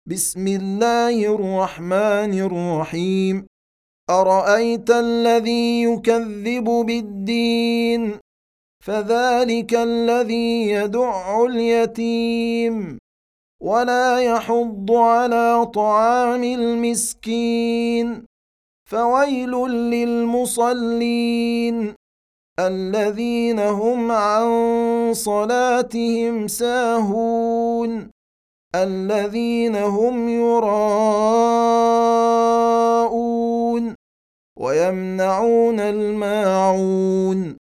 بسم الله الرحمن الرحيم. أرأيت الذي يكذب بالدين فذلك الذي يدع اليتيم ولا يحض على طعام المسكين فويل للمصلين الذين هم عن صلاتهم ساهون الذين هم يراءون ويمنعون الماعون